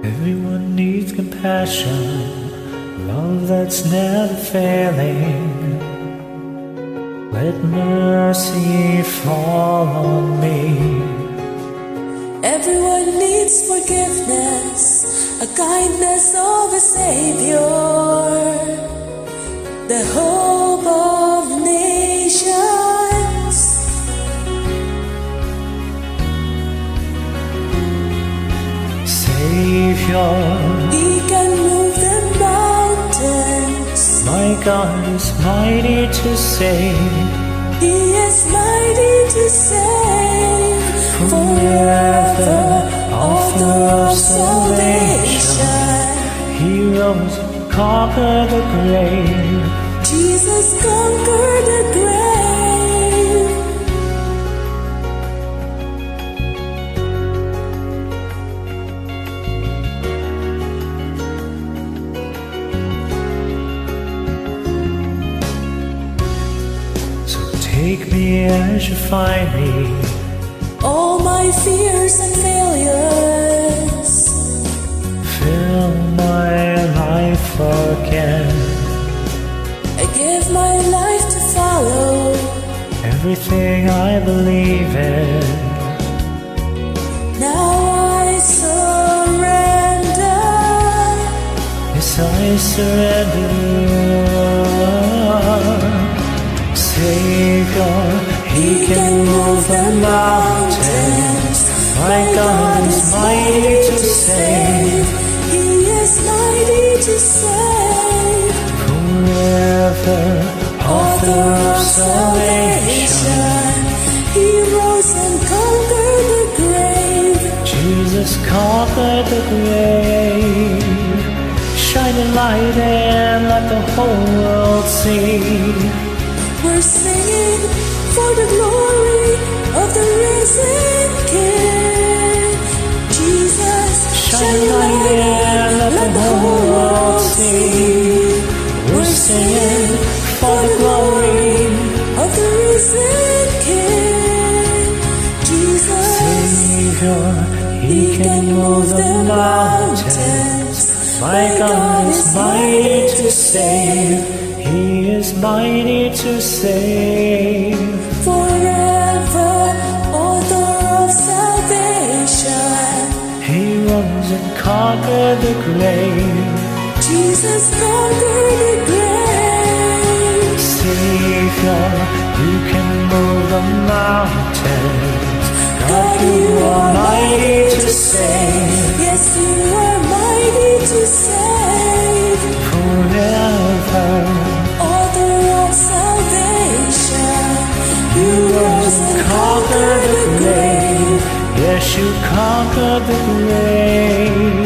Everyone needs compassion, love that's never failing. Let mercy fall on me. Everyone needs forgiveness, a kindness of a Savior, the hope of nations. Savior, He can move the mountains. my God is mighty to save. He is mighty to save. Forever, author of salvation. He rose and conquered the grave. Jesus conquered the grave. So take me as you find me. All my fears and failures, Fill my life again. I give my life to follow. Everything I believe in. Now I surrender. Yes, I surrender. Savior, He can move the mountains. My God is mighty to save. He is mighty to save. Forever, author of salvation. He rose and conquered the grave. Jesus conquered the grave. Shine a light and let the whole world see. We're singing for the glory of the risen King. Jesus, Shine a light and let the whole world see. We're singing for the glory of the risen King. Jesus, Savior, He can move the mountains. My God is mighty to save. He is mighty to save. forever, author of salvation. He rose and conquered the grave. Jesus conquered the grave. Savior, You can move the mountains. God, You are mighty to save. Yes, You are mighty to save. Forever, Author of salvation. You rose and conquered the grave. Yes, You conquered the grave.